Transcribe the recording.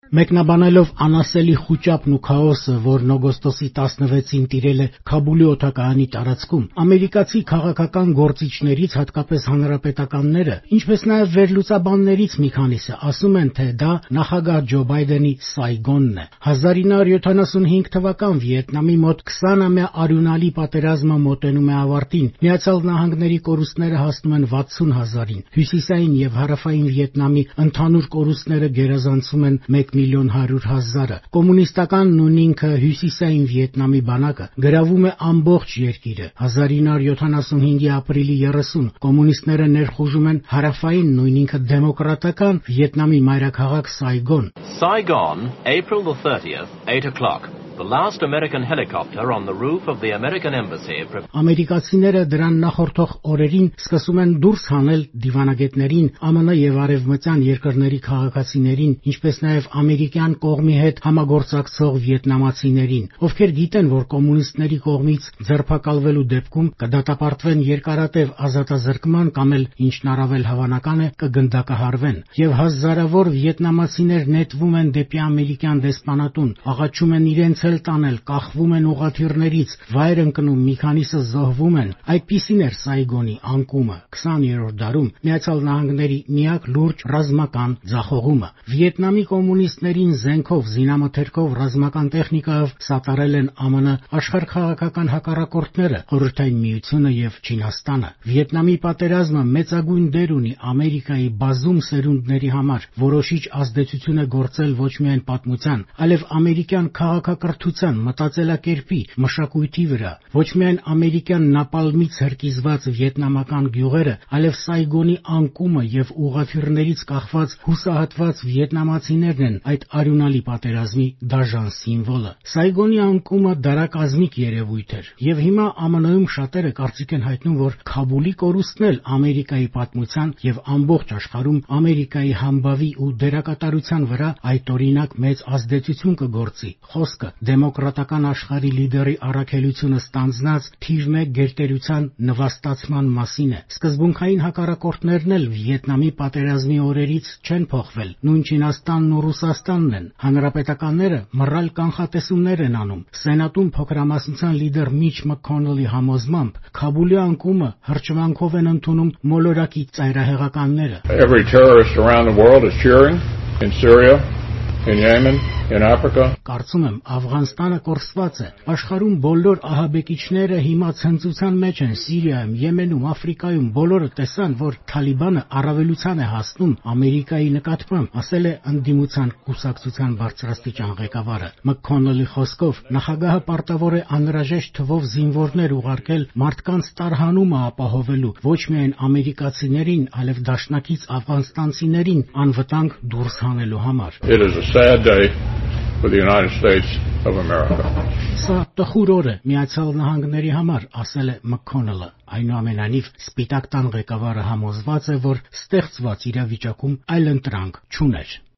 Մեկնաբանելով անասելի խուճապն ու քաոսը, որն օգոստոսի 16-ին տիրել է Քաբուլի օդակայանի տարածքում, ամերիկացի քաղաքական գործիչներից, հատկապես հանրապետականները, ինչպես նաև վերլուծաբաններից մի քանիսը ասում են, թե դա նախագահ Ջո Բայդենի Սայգոնն է։ 1975 թվական Վիետնամի մոտ 20-ամյա արյունալի պատերազմը մոտենում է ավարտին, Միացյալ Նահանգների կորուստները հասնում են 60,000-ին, հյուսիսային և հարավային Վիետնամի ընդհանուր կորուստները գերազանցում են 1,100,000-ը։ Կոմունիստական նույնինքը հյուսիսային Վիետնամի բանակը գրավում է ամբողջ երկիրը։ 1975-ի ապրիլի 30 կոմունիստները ներխուժում են հարավային նույնինքը դեմոկրատական Վիետնամի մայրաքաղաք Սայգոն։ Saigon, April the 30th, 8 o'clock. The last American helicopter on the roof of the American embassy. Ամերիկացիները դրան նախորդող օրերին սկսում են դուրս հանել դիվանագետներին, ԱՄՆ եւ արևմտյան երկրների քաղաքացիներին, ինչպես նաև ամերիկյան կողմի հետ համագործակցող վիետնամացիներին, ովքեր գիտեն, որ կոմունիստների կողմից ձերբակալվելու դեպքում կդատապարտվեն երկարատև ազատազրկման կամ էլ ինչն առավել հավանական է կգնդակահարվեն, եւ հազարավոր վիետնամացիներ նետվում են դեպի ամերիկյան դեսպանատուն, աղաչում են իրենց տանել, կախվում են ուղղաթիռներից, վայր ընկնում, մի քանիսը զոհվում են։ Այդպիսին էր Սայգոնի անկումը 20-րդ դարում Միացյալ Նահանգների միակ լուրջ ռազմական ձախողումը։ Վիետնամի կոմունիստներին զենքով, զինամթերքով, ռազմական տեխնիկայով սատարել են ԱՄՆ աշխարհաքաղաքական հակառակորդները, Խորհրդային Միությունը եւ Չինաստանը։ Վիետնամի պատերազմը մեծագույն դեր ունի Ամերիկայի բազում սերունդների համար, որոշիչ ազդեցություն է գործել ոչ միայն պատմության, այլև ամերիկյան քաղաքակրթության, մտածելակերպի, մշակույթի վրա։ Ոչ միայն ամերիկյան նապալմից հրկիզված վիետնամական գյուղերը, այլև Սայգոնի անկումը եւ ուղղաթիռներից կախված հուսահատված վիետնամացիներն են այդ արյունալի պատերազմի դաժան սիմվոլը։ Սայգոնի անկումը դարակազմիկ երևույթ էր, եւ հիմա ԱՄՆ-ում շատերը կարծիք են հայտնում, որ Քաբուլի կորուստն էլ Ամերիկայի պատմության եւ ամբողջ աշխարհում Ամերիկայի համբավի ու դերակատարության վրա այդօրինակ մեծ ազդեցություն կգործի։ Խոսքը դեմոկրատական աշխարհի լիդերի առաքելությունը ստանձնած թիվ 1 գերտերության նվաստացման մասին է։ Սկզբունքային հակառակորդներն էլ Վիետնամի պատերազմի օրերից չեն փոխվել։ Նույն Չինաստանն ու Ռուսաստանն են։ Հանրապետականները մռայլ կանխատեսումներ են անում։ Սենատում փոքրամասնության լիդեր Միչ Մաքքոննելի համոզմամբ Քաբուլի անկումը հրճվանքով են ընդունում մոլորակի ծայրահեղականները։ Every terrorist around the world is cheering in Syria, in Yemen, in Africa. Կարծում եմ Աֆղանստանը կորսված է։ Աշխարհում բոլոր ահաբեկիչները հիմա ցնծության մեջ են Սիրիայում, Եմենում, Աֆրիկայում, բոլորը տեսան, որ Թալիբանը առավելության է հասնում Ամերիկայի նկատմամբ, ասել է ընդդիմության կուսակցության բարձրաստիճան ղեկավարը։ Մաքքոննելի խոսքով նախագահը պարտավոր է անհրաժեշտ թվով զինվորներ ուղարկել մարդկանց տարհանումը ապահովելու, ոչ միայն ամերիկացիներին, այլև դաշնակից աֆղանստանցիներին անվտանգ դուրս հանելու համար։ It is a sad day for the United States of America. Սա տխուր օր է Միացյալ Նահանգների համար, ասել է Մաքքոննելը։ Այնուամենայնիվ Սպիտակ տան ղեկավարը համոզված է, որ ստեղծված իրավիճակում այլընտրանք չուներ։